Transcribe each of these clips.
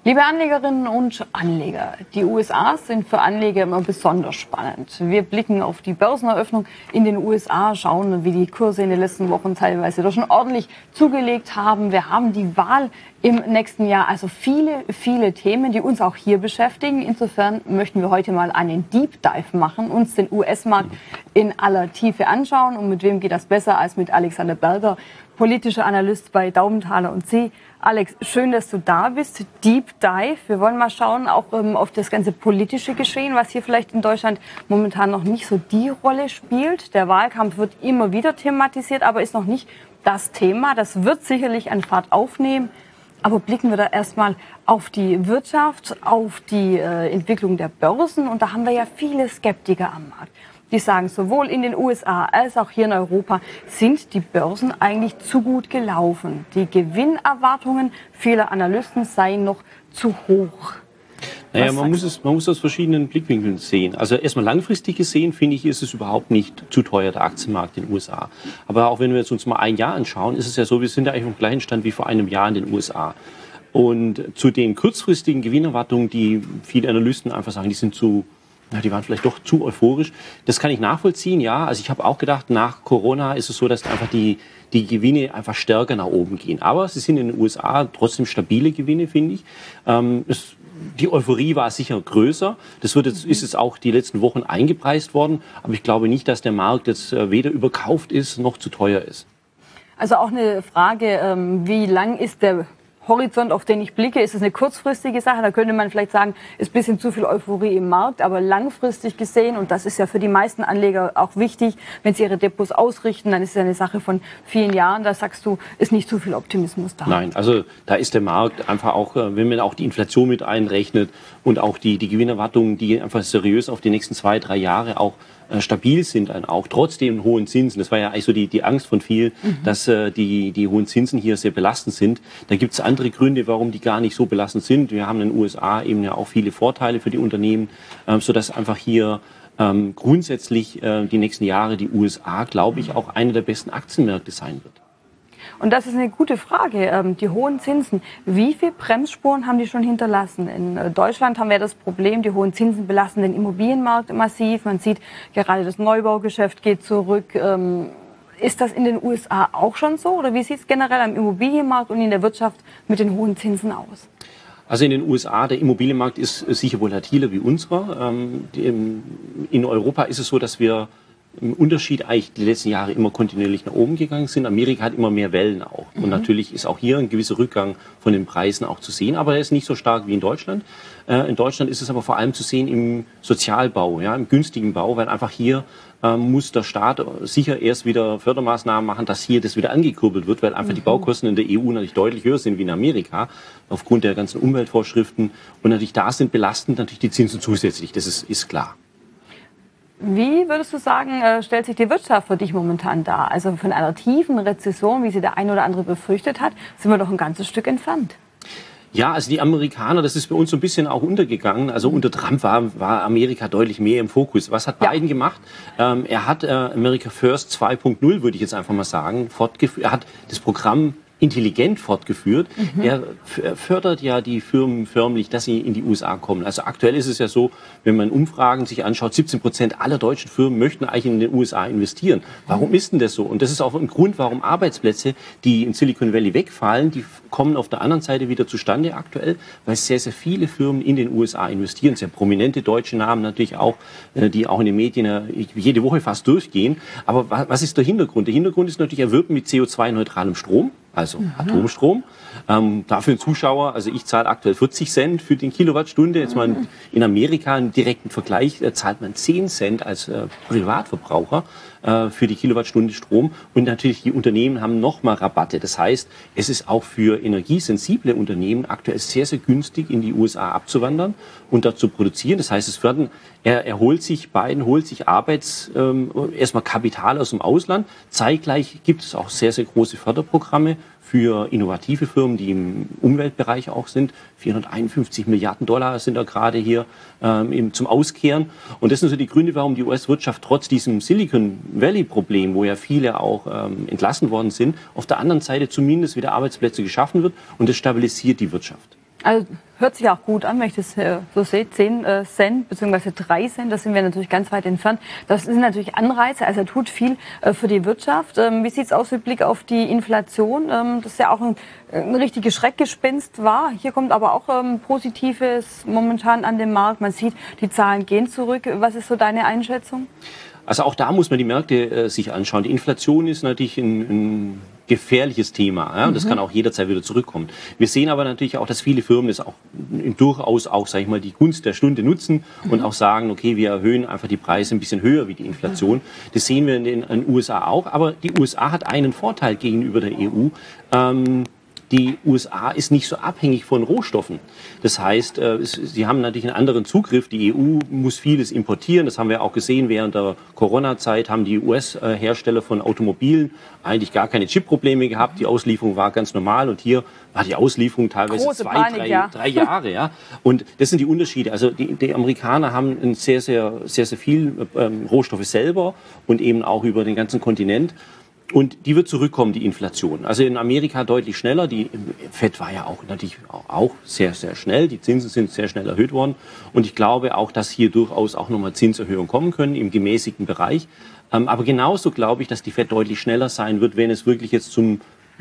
Liebe Anlegerinnen und Anleger, die USA sind für Anleger immer besonders spannend. Wir blicken auf die Börseneröffnung in den USA, schauen, wie die Kurse in den letzten Wochen teilweise doch schon ordentlich zugelegt haben. Wir haben die Wahl im nächsten Jahr, also viele Themen, die uns auch hier beschäftigen. Insofern möchten wir heute mal einen Deep Dive machen, uns den US-Markt in aller Tiefe anschauen. Und mit wem geht das besser als mit Alexander Berger, politischer Analyst bei Daumenthaler & C. Alex, schön, dass du da bist. Deep Dive. Wir wollen mal schauen, auch auf das ganze politische Geschehen, was hier vielleicht in Deutschland momentan noch nicht so die Rolle spielt. Der Wahlkampf wird immer wieder thematisiert, aber ist noch nicht das Thema. Das wird sicherlich an Fahrt aufnehmen. Aber blicken wir da erstmal auf die Wirtschaft, auf die Entwicklung der Börsen. Und da haben wir ja viele Skeptiker am Markt. Die sagen, sowohl in den USA als auch hier in Europa sind die Börsen eigentlich zu gut gelaufen. Die Gewinnerwartungen vieler Analysten seien noch zu hoch. Naja, man muss aus verschiedenen Blickwinkeln sehen. Also erstmal langfristig gesehen, finde ich, ist es überhaupt nicht zu teuer, der Aktienmarkt in den USA. Aber auch wenn wir uns mal ein Jahr anschauen, ist es ja so, wir sind ja eigentlich auf dem gleichen Stand wie vor einem Jahr in den USA. Und zu den kurzfristigen Gewinnerwartungen, die viele Analysten einfach sagen, die waren vielleicht doch zu euphorisch. Das kann ich nachvollziehen, ja. Also ich habe auch gedacht, nach Corona ist es so, dass einfach die Gewinne einfach stärker nach oben gehen. Aber sie sind in den USA trotzdem stabile Gewinne, finde ich. Die Euphorie war sicher größer. Das ist jetzt auch die letzten Wochen eingepreist worden. Aber ich glaube nicht, dass der Markt jetzt weder überkauft ist noch zu teuer ist. Also auch eine Frage, wie lang ist der Horizont, auf den ich blicke? Ist es eine kurzfristige Sache? Da könnte man vielleicht sagen, ist ein bisschen zu viel Euphorie im Markt, aber langfristig gesehen, und das ist ja für die meisten Anleger auch wichtig, wenn sie ihre Depots ausrichten, dann ist es ja eine Sache von vielen Jahren. Da sagst du, ist nicht zu viel Optimismus da. Nein, also da ist der Markt einfach auch, wenn man auch die Inflation mit einrechnet und auch die Gewinnerwartungen, die einfach seriös auf die nächsten 2-3 Jahre auch stabil sind, dann auch trotz den hohen Zinsen. Das war ja eigentlich so die Angst von vielen, dass die hohen Zinsen hier sehr belastend sind. Da gibt es andere Gründe, warum die gar nicht so belastend sind. Wir haben in den USA eben ja auch viele Vorteile für die Unternehmen, sodass einfach hier grundsätzlich die nächsten Jahre die USA, glaube ich, auch eine der besten Aktienmärkte sein wird. Und das ist eine gute Frage. Die hohen Zinsen, wie viele Bremsspuren haben die schon hinterlassen? In Deutschland haben wir das Problem, die hohen Zinsen belasten den Immobilienmarkt massiv. Man sieht, gerade das Neubaugeschäft geht zurück. Ist das in den USA auch schon so? Oder wie sieht es generell am Immobilienmarkt und in der Wirtschaft mit den hohen Zinsen aus? Also in den USA, der Immobilienmarkt ist sicher volatiler wie unserer. In Europa ist es so, dass wir im Unterschied eigentlich die letzten Jahre immer kontinuierlich nach oben gegangen sind. Amerika hat immer mehr Wellen auch. Und natürlich ist auch hier ein gewisser Rückgang von den Preisen auch zu sehen. Aber er ist nicht so stark wie in Deutschland. In Deutschland ist es aber vor allem zu sehen im Sozialbau, ja, im günstigen Bau, weil einfach hier muss der Staat sicher erst wieder Fördermaßnahmen machen, dass hier das wieder angekurbelt wird, weil einfach die Baukosten in der EU natürlich deutlich höher sind wie in Amerika, aufgrund der ganzen Umweltvorschriften. Und natürlich da sind belastend natürlich die Zinsen zusätzlich. Das ist klar. Wie würdest du sagen, stellt sich die Wirtschaft für dich momentan dar? Also von einer tiefen Rezession, wie sie der eine oder andere befürchtet hat, sind wir doch ein ganzes Stück entfernt. Ja, also die Amerikaner, das ist bei uns so ein bisschen auch untergegangen. Also unter Trump war Amerika deutlich mehr im Fokus. Was hat Biden gemacht? Er hat America First 2.0, würde ich jetzt einfach mal sagen, fortgeführt. Er hat das Programm intelligent fortgeführt. Er fördert ja die Firmen förmlich, dass sie in die USA kommen. Also aktuell ist es ja so, wenn man Umfragen sich anschaut, 17% aller deutschen Firmen möchten eigentlich in den USA investieren. Warum ist denn das so? Und das ist auch ein Grund, warum Arbeitsplätze, die in Silicon Valley wegfallen, die kommen auf der anderen Seite wieder zustande aktuell, weil sehr viele Firmen in den USA investieren. Sehr prominente deutsche Namen natürlich auch, die auch in den Medien jede Woche fast durchgehen. Aber was ist der Hintergrund? Der Hintergrund ist natürlich, er wirbt mit CO2-neutralem Strom. Also Atomstrom. Dafür ein Zuschauer, also ich zahle aktuell 40 Cent für den Kilowattstunde. Jetzt mal in Amerika einen direkten Vergleich, zahlt man 10 Cent als Privatverbraucher für die Kilowattstunde Strom. Und natürlich die Unternehmen haben nochmal Rabatte. Das heißt, es ist auch für energiesensible Unternehmen aktuell sehr günstig, in die USA abzuwandern und dort zu produzieren. Das heißt, Biden holt sich erstmal Kapital aus dem Ausland. Zeitgleich gibt es auch sehr große Förderprogramme für innovative Firmen, die im Umweltbereich auch sind. 451 Milliarden Dollar sind da gerade hier zum Auskehren. Und das sind so die Gründe, warum die US-Wirtschaft trotz diesem Silicon Valley-Problem, wo ja viele auch entlassen worden sind, auf der anderen Seite zumindest wieder Arbeitsplätze geschaffen wird und das stabilisiert die Wirtschaft. Also hört sich auch gut an, wenn ich das so sehe. 10 Cent bzw. 3 Cent, da sind wir natürlich ganz weit entfernt. Das sind natürlich Anreize, also er tut viel für die Wirtschaft. Wie sieht es aus mit Blick auf die Inflation? Das ist ja auch ein richtiges Schreckgespenst war. Hier kommt aber auch Positives momentan an den Markt. Man sieht, die Zahlen gehen zurück. Was ist so deine Einschätzung? Also auch da muss man die Märkte sich anschauen. Die Inflation ist natürlich ein gefährliches Thema. Ja? Und das kann auch jederzeit wieder zurückkommen. Wir sehen aber natürlich auch, dass viele Firmen das auch durchaus auch, sag ich mal, die Gunst der Stunde nutzen und auch sagen, okay, wir erhöhen einfach die Preise ein bisschen höher wie die Inflation. Das sehen wir in den USA auch. Aber die USA hat einen Vorteil gegenüber der EU. Die USA ist nicht so abhängig von Rohstoffen. Das heißt, sie haben natürlich einen anderen Zugriff. Die EU muss vieles importieren. Das haben wir auch gesehen während der Corona-Zeit, haben die US-Hersteller von Automobilen eigentlich gar keine Chip-Probleme gehabt. Die Auslieferung war ganz normal und hier war die Auslieferung teilweise Große Panik, drei Jahre. Ja. Und das sind die Unterschiede. Also die Amerikaner haben ein sehr viel Rohstoffe selber und eben auch über den ganzen Kontinent. Und die wird zurückkommen, die Inflation. Also in Amerika deutlich schneller. Die FED war ja auch natürlich auch sehr, sehr schnell. Die Zinsen sind sehr schnell erhöht worden. Und ich glaube auch, dass hier durchaus auch nochmal Zinserhöhungen kommen können im gemäßigten Bereich. Aber genauso glaube ich, dass die FED deutlich schneller sein wird, wenn es wirklich jetzt zum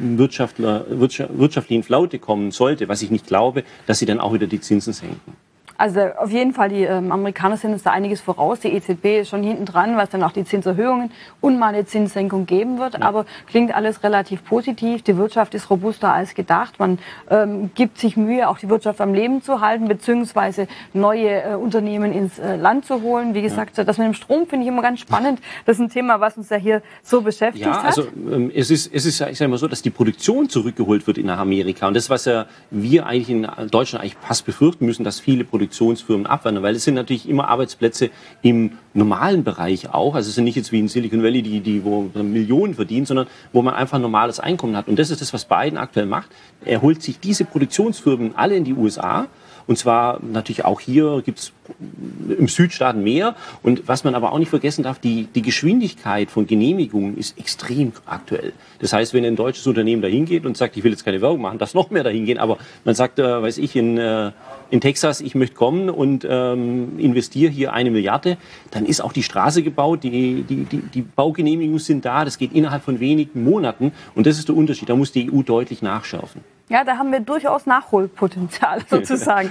wirtschaftlichen Flaute kommen sollte, was ich nicht glaube, dass sie dann auch wieder die Zinsen senken. Also auf jeden Fall, die Amerikaner sind uns da einiges voraus. Die EZB ist schon hinten dran, was dann auch die Zinserhöhungen und mal eine Zinssenkung geben wird. Ja. Aber klingt alles relativ positiv. Die Wirtschaft ist robuster als gedacht. Man gibt sich Mühe, auch die Wirtschaft am Leben zu halten, beziehungsweise neue Unternehmen ins Land zu holen. Wie gesagt, das mit dem Strom finde ich immer ganz spannend. Das ist ein Thema, was uns ja hier so beschäftigt hat. Also es ist, ich sage mal so, dass die Produktion zurückgeholt wird in Amerika. Und das, was ja wir eigentlich in Deutschland eigentlich fast befürchten müssen, dass viele Produktionsfirmen abwandern, weil es sind natürlich immer Arbeitsplätze im normalen Bereich auch, also es sind nicht jetzt wie in Silicon Valley, die wo Millionen verdienen, sondern wo man einfach ein normales Einkommen hat. Und das ist das, was Biden aktuell macht. Er holt sich diese Produktionsfirmen alle in die USA. Und zwar natürlich auch hier gibt es im Südstaaten mehr. Und was man aber auch nicht vergessen darf, die Geschwindigkeit von Genehmigungen ist extrem aktuell. Das heißt, wenn ein deutsches Unternehmen dahin geht und sagt, ich will jetzt keine Werbung machen, dass noch mehr dahin gehen, aber man sagt, weiß ich, in Texas, ich möchte kommen und investiere hier 1 Milliarde, dann ist auch die Straße gebaut, die Baugenehmigungen sind da, das geht innerhalb von wenigen Monaten und das ist der Unterschied, da muss die EU deutlich nachschärfen. Ja, da haben wir durchaus Nachholpotenzial sozusagen.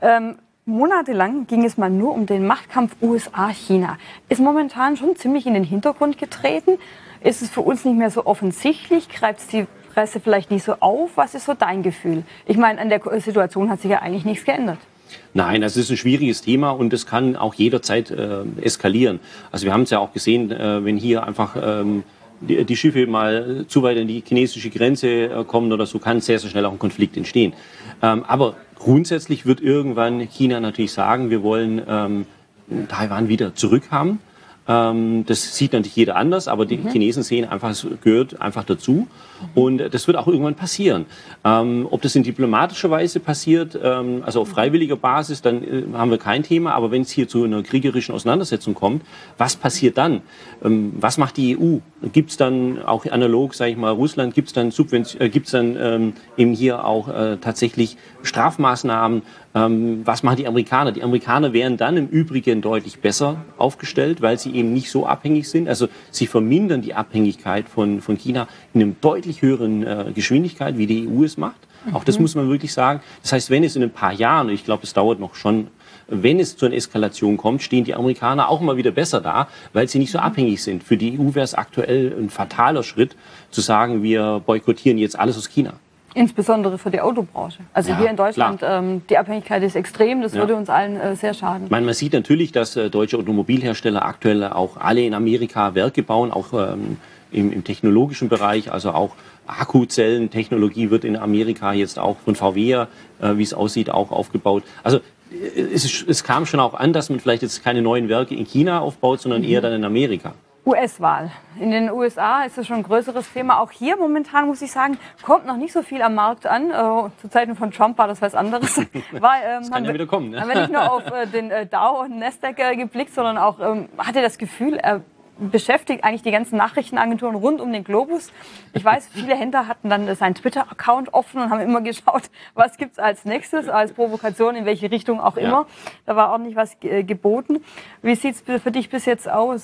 Monatelang ging es mal nur um den Machtkampf USA-China. Ist momentan schon ziemlich in den Hintergrund getreten. Ist es für uns nicht mehr so offensichtlich? Greift es die Presse vielleicht nicht so auf? Was ist so dein Gefühl? Ich meine, an der Situation hat sich ja eigentlich nichts geändert. Nein, das ist ein schwieriges Thema und das kann auch jederzeit eskalieren. Also wir haben es ja auch gesehen, wenn hier einfach die Schiffe mal zu weit an die chinesische Grenze kommen oder so, kann sehr, sehr schnell auch ein Konflikt entstehen. Aber grundsätzlich wird irgendwann China natürlich sagen, wir wollen Taiwan wieder zurückhaben. Das sieht natürlich jeder anders, aber die Chinesen sehen einfach, es gehört einfach dazu. Und das wird auch irgendwann passieren. Ob das in diplomatischer Weise passiert, also auf freiwilliger Basis, dann haben wir kein Thema. Aber wenn es hier zu einer kriegerischen Auseinandersetzung kommt, was passiert dann? Was macht die EU? Gibt es dann auch analog, sage ich mal, Russland, gibt es dann eben hier auch tatsächlich Strafmaßnahmen? Was machen die Amerikaner? Die Amerikaner wären dann im Übrigen deutlich besser aufgestellt, weil sie eben nicht so abhängig sind. Also sie vermindern die Abhängigkeit von China in einem deutlich höheren Geschwindigkeit, wie die EU es macht. Auch das muss man wirklich sagen. Das heißt, wenn es in ein paar Jahren, und ich glaube, es dauert noch schon, wenn es zu einer Eskalation kommt, stehen die Amerikaner auch mal wieder besser da, weil sie nicht so abhängig sind. Für die EU wäre es aktuell ein fataler Schritt, zu sagen, wir boykottieren jetzt alles aus China. Insbesondere für die Autobranche. Also hier in Deutschland, die Abhängigkeit ist extrem, das würde uns allen sehr schaden. Man sieht natürlich, dass deutsche Automobilhersteller aktuell auch alle in Amerika Werke bauen, auch im technologischen Bereich, also auch Akkuzellentechnologie wird in Amerika jetzt auch von VW, wie es aussieht, auch aufgebaut. Also es kam schon auch an, dass man vielleicht jetzt keine neuen Werke in China aufbaut, sondern eher dann in Amerika. US-Wahl. In den USA ist das schon ein größeres Thema. Auch hier momentan, muss ich sagen, kommt noch nicht so viel am Markt an. Zu Zeiten von Trump war das was anderes. Das kann ja wieder kommen. Ne? Haben wir nicht nur auf den Dow und Nasdaq geblickt, sondern auch hatte das Gefühl, beschäftigt eigentlich die ganzen Nachrichtenagenturen rund um den Globus. Ich weiß, viele Händler hatten dann seinen Twitter-Account offen und haben immer geschaut, was gibt's als nächstes, als Provokation, in welche Richtung auch immer. Da war ordentlich was geboten. Wie sieht's für dich bis jetzt aus?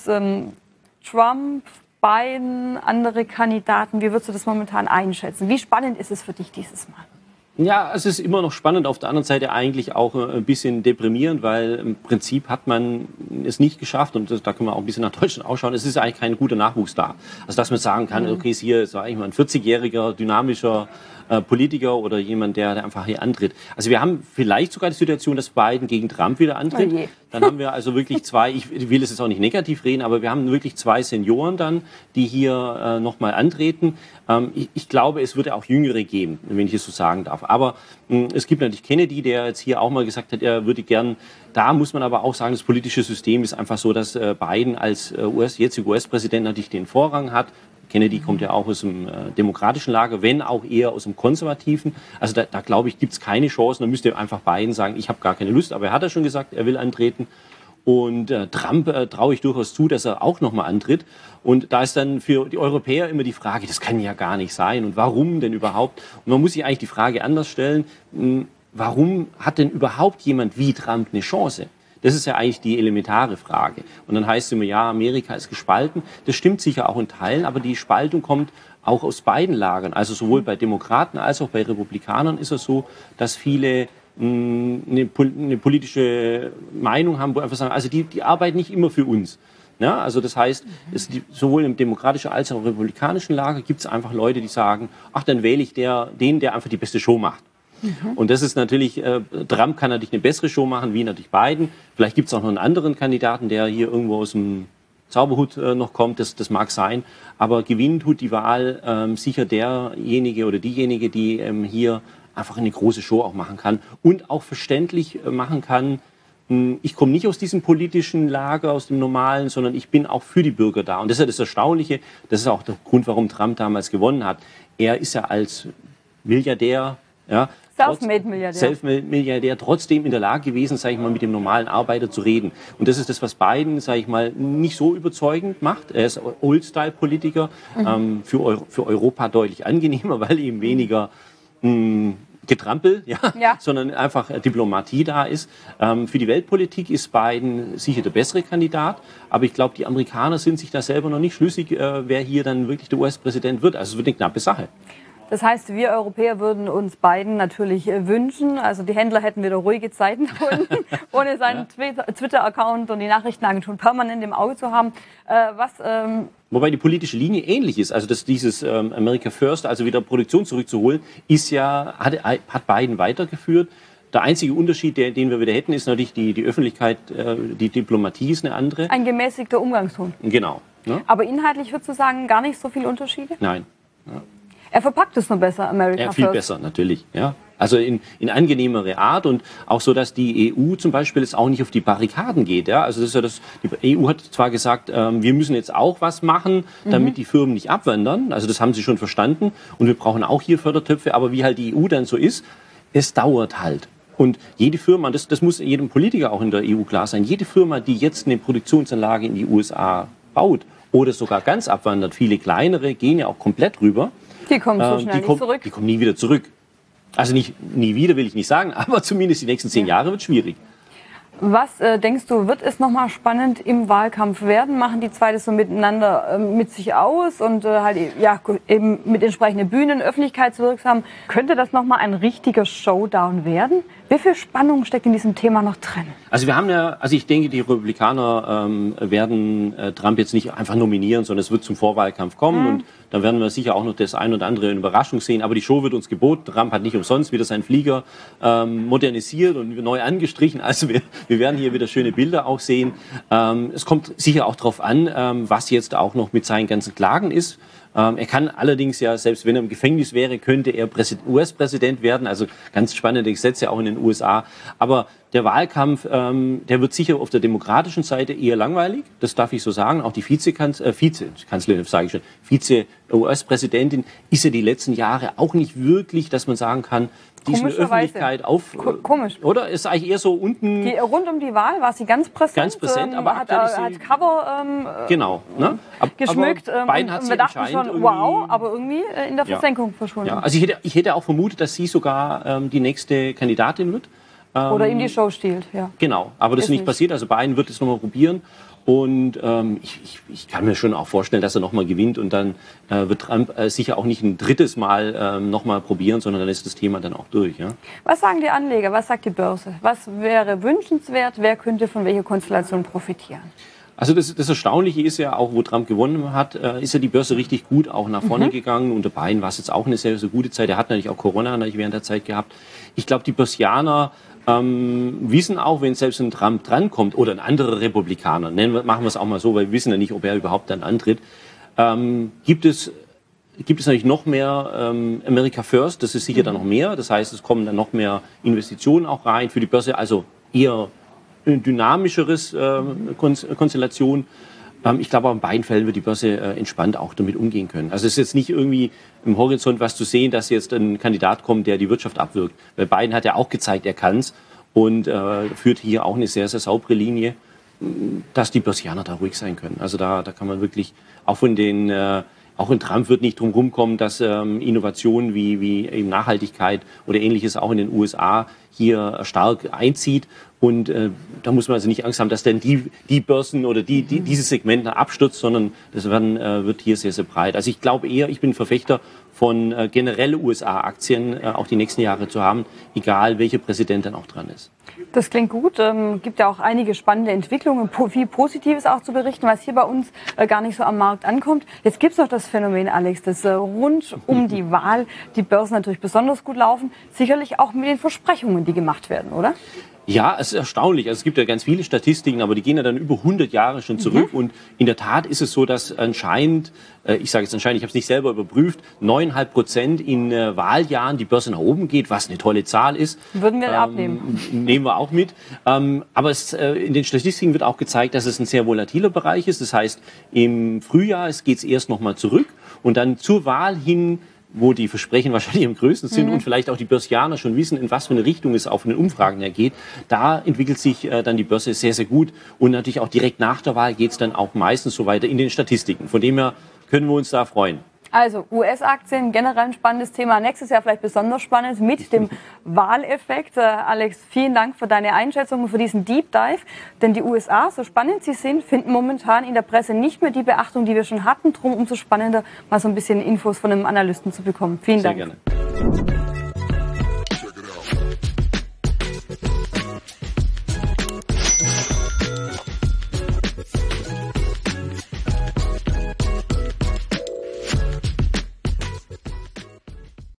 Trump, Biden, andere Kandidaten, wie würdest du das momentan einschätzen? Wie spannend ist es für dich dieses Mal? Ja, es ist immer noch spannend, auf der anderen Seite eigentlich auch ein bisschen deprimierend, weil im Prinzip hat man es nicht geschafft, und da können wir auch ein bisschen nach Deutschland ausschauen, es ist eigentlich kein guter Nachwuchs da. Also dass man sagen kann, okay, ist hier so eigentlich mal ein 40-jähriger, dynamischer Politiker oder jemand, der einfach hier antritt. Also wir haben vielleicht sogar die Situation, dass Biden gegen Trump wieder antritt. Oh je. Dann haben wir also wirklich zwei, ich will es jetzt auch nicht negativ reden, aber wir haben wirklich zwei Senioren dann, die hier nochmal antreten. Ich glaube, es würde auch Jüngere geben, wenn ich es so sagen darf. Aber es gibt natürlich Kennedy, der jetzt hier auch mal gesagt hat, er würde gern, da muss man aber auch sagen, das politische System ist einfach so, dass Biden als jetziger US-Präsident natürlich den Vorrang hat. Kennedy kommt ja auch aus dem demokratischen Lager, wenn auch eher aus dem konservativen. Also da glaube ich, gibt es keine Chancen. Da müsste einfach Biden sagen, ich habe gar keine Lust. Aber er hat ja schon gesagt, er will antreten. Und Trump traue ich durchaus zu, dass er auch nochmal antritt. Und da ist dann für die Europäer immer die Frage, das kann ja gar nicht sein. Und warum denn überhaupt? Und man muss sich eigentlich die Frage anders stellen, warum hat denn überhaupt jemand wie Trump eine Chance? Das ist ja eigentlich die elementare Frage. Und dann heißt es immer, ja, Amerika ist gespalten. Das stimmt sicher auch in Teilen, aber die Spaltung kommt auch aus beiden Lagern. Also sowohl bei Demokraten als auch bei Republikanern ist es so, dass viele eine politische Meinung haben, wo einfach sagen, also die arbeiten nicht immer für uns. Ja, also das heißt, sowohl im demokratischen als auch im republikanischen Lager gibt es einfach Leute, die sagen, ach, dann wähle ich den, der einfach die beste Show macht. Und das ist natürlich, Trump kann natürlich eine bessere Show machen, wie natürlich Biden. Vielleicht gibt es auch noch einen anderen Kandidaten, der hier irgendwo aus dem Zauberhut noch kommt, das mag sein. Aber gewinnen tut die Wahl sicher derjenige oder diejenige, die hier einfach eine große Show auch machen kann und auch verständlich machen kann, ich komme nicht aus diesem politischen Lager, aus dem normalen, sondern ich bin auch für die Bürger da. Und das ist ja das Erstaunliche, das ist auch der Grund, warum Trump damals gewonnen hat. Er ist ja als Milliardär, ja, Selfmade-Milliardär trotzdem in der Lage gewesen, sage ich mal, mit dem normalen Arbeiter zu reden. Und das ist das, was Biden, sage ich mal, nicht so überzeugend macht. Er ist Old-Style-Politiker, für Europa deutlich angenehmer, weil eben weniger Getrampel, sondern einfach Diplomatie da ist. Für die Weltpolitik ist Biden sicher der bessere Kandidat, aber ich glaube, die Amerikaner sind sich da selber noch nicht schlüssig, wer hier dann wirklich der US-Präsident wird. Also es wird eine knappe Sache. Das heißt, wir Europäer würden uns Biden natürlich wünschen. Also die Händler hätten wieder ruhige Zeiten ohne seinen Twitter-Account und die Nachrichtenagenturen permanent im Auge zu haben. Wobei die politische Linie ähnlich ist. Also dieses America First, also wieder Produktion zurückzuholen, hat Biden weitergeführt. Der einzige Unterschied, den wir wieder hätten, ist natürlich die Öffentlichkeit, die Diplomatie ist eine andere. Ein gemäßigter Umgangston. Genau. Ne? Aber inhaltlich würdest du sagen, gar nicht so viele Unterschiede? Nein. Ja. Er verpackt es nur besser, America First. Ja, viel besser, natürlich. Ja. Also in angenehmere Art und auch so, dass die EU zum Beispiel jetzt auch nicht auf die Barrikaden geht. Ja. Also das ist ja die EU hat zwar gesagt, wir müssen jetzt auch was machen, damit die Firmen nicht abwandern. Also das haben sie schon verstanden. Und wir brauchen auch hier Fördertöpfe. Aber wie halt die EU dann so ist, es dauert halt. Und jede Firma, das muss jedem Politiker auch in der EU klar sein, jede Firma, die jetzt eine Produktionsanlage in die USA baut oder sogar ganz abwandert, viele kleinere gehen ja auch komplett rüber. Die kommen so schnell nicht zurück. Die kommen nie wieder zurück. Also nie wieder will ich nicht sagen, aber zumindest die nächsten 10 Jahre wird schwierig. Was denkst du, wird es nochmal spannend im Wahlkampf werden? Machen die zwei das so miteinander mit sich aus und halt eben mit entsprechenden Bühnen, öffentlichkeitswirksam? Könnte das nochmal ein richtiger Showdown werden? Wie viel Spannung steckt in diesem Thema noch drin? Also ich denke, die Republikaner werden Trump jetzt nicht einfach nominieren, sondern es wird zum Vorwahlkampf kommen und dann werden wir sicher auch noch das ein oder andere in Überraschung sehen. Aber die Show wird uns geboten. Trump hat nicht umsonst wieder seinen Flieger modernisiert und neu angestrichen. Also wir werden hier wieder schöne Bilder auch sehen. Es kommt sicher auch darauf an, was jetzt auch noch mit seinen ganzen Klagen ist. Er kann allerdings ja, selbst wenn er im Gefängnis wäre, könnte er US-Präsident werden. Also ganz spannende Gesetze auch in den USA. Aber der Wahlkampf, der wird sicher auf der demokratischen Seite eher langweilig. Das darf ich so sagen. Auch die Vizekanzlerin, sage ich schon, Vize-US-Präsidentin ist ja die letzten Jahre auch nicht wirklich, dass man sagen kann, die ist in der Öffentlichkeit auf. Komisch. Oder? Ist eigentlich eher so unten. Rund um die Wahl war sie ganz präsent. Ganz präsent, aber hat Cover genau, ne? geschmückt. Biden hat und wir dachten schon, wow, aber irgendwie in der Versenkung verschwunden. Ja, also ich hätte auch vermutet, dass sie sogar die nächste Kandidatin wird. Oder ihm die Show stiehlt, ja. Genau, aber das ist nicht passiert. Also Biden wird es nochmal probieren. Und ich kann mir schon auch vorstellen, dass er nochmal gewinnt. Und dann wird Trump sicher auch nicht ein drittes Mal nochmal probieren, sondern dann ist das Thema dann auch durch. Ja? Was sagen die Anleger? Was sagt die Börse? Was wäre wünschenswert? Wer könnte von welcher Konstellation profitieren? Also das Erstaunliche ist ja auch, wo Trump gewonnen hat, ist ja die Börse richtig gut auch nach vorne gegangen. Unter Biden war es jetzt auch eine sehr, sehr gute Zeit. Er hat natürlich auch Corona während der Zeit gehabt. Ich glaube, die Börsianer wissen auch, wenn selbst ein Trump drankommt oder ein anderer Republikaner, machen wir es auch mal so, weil wir wissen ja nicht, ob er überhaupt dann antritt, gibt es natürlich noch mehr America First, das ist sicher dann noch mehr. Das heißt, es kommen dann noch mehr Investitionen auch rein für die Börse, also eher eine dynamischeres Konstellation. Ich glaube, in beiden Fällen wird die Börse entspannt auch damit umgehen können. Also es ist jetzt nicht irgendwie im Horizont was zu sehen, dass jetzt ein Kandidat kommt, der die Wirtschaft abwirkt. Weil Biden hat ja auch gezeigt, er kann es und führt hier auch eine sehr, sehr saubere Linie, dass die Börsianer da ruhig sein können. Also da kann man wirklich, auch in Trump wird nicht drum rumkommen, dass Innovationen wie eben Nachhaltigkeit oder Ähnliches auch in den USA hier stark einzieht. Und da muss man also nicht Angst haben, dass dann die Börsen oder dieses Segment abstürzt, sondern das wird hier sehr, sehr breit. Also ich glaube eher, ich bin Verfechter von generelle USA-Aktien auch die nächsten Jahre zu haben, egal welcher Präsident dann auch dran ist. Das klingt gut. Gibt ja auch einige spannende Entwicklungen, viel Positives auch zu berichten, was hier bei uns gar nicht so am Markt ankommt. Jetzt gibt es noch das Phänomen, Alex, dass rund um die Wahl die Börsen natürlich besonders gut laufen. Sicherlich auch mit den Versprechungen, die gemacht werden, oder? Ja, es ist erstaunlich. Also es gibt ja ganz viele Statistiken, aber die gehen ja dann über 100 Jahre schon zurück. Und in der Tat ist es so, dass anscheinend, ich sage jetzt anscheinend, ich habe es nicht selber überprüft, 9,5% in Wahljahren die Börse nach oben geht, was eine tolle Zahl ist. Würden wir abnehmen. Nehmen wir auch mit. Aber in den Statistiken wird auch gezeigt, dass es ein sehr volatiler Bereich ist. Das heißt, im Frühjahr geht es erst nochmal zurück und dann zur Wahl hin, wo die Versprechen wahrscheinlich am größten sind und vielleicht auch die Börsianer schon wissen, in was für eine Richtung es auch von den Umfragen her geht, da entwickelt sich dann die Börse sehr, sehr gut. Und natürlich auch direkt nach der Wahl geht es dann auch meistens so weiter in den Statistiken. Von dem her können wir uns da freuen. Also US-Aktien, generell ein spannendes Thema. Nächstes Jahr vielleicht besonders spannend mit dem Wahleffekt. Alex, vielen Dank für deine Einschätzung und für diesen Deep Dive. Denn die USA, so spannend sie sind, finden momentan in der Presse nicht mehr die Beachtung, die wir schon hatten. Drum umso spannender, mal so ein bisschen Infos von einem Analysten zu bekommen. Vielen Dank. Sehr gerne.